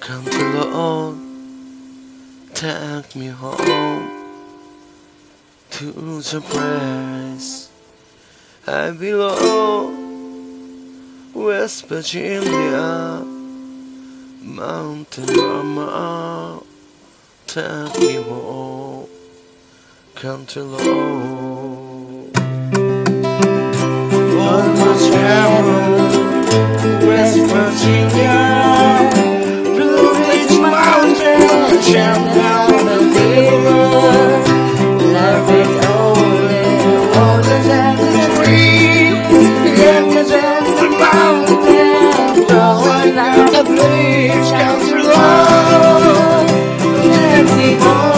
Country road, take me home to the place I belong. West Virginia, mountain mama, take me home, country road. One more travel, West Virginia, Blue Ridge Mountain, jump down the river. Love is only older than the trees, younger than the mountain, growing like a bleach, country road. Let me go.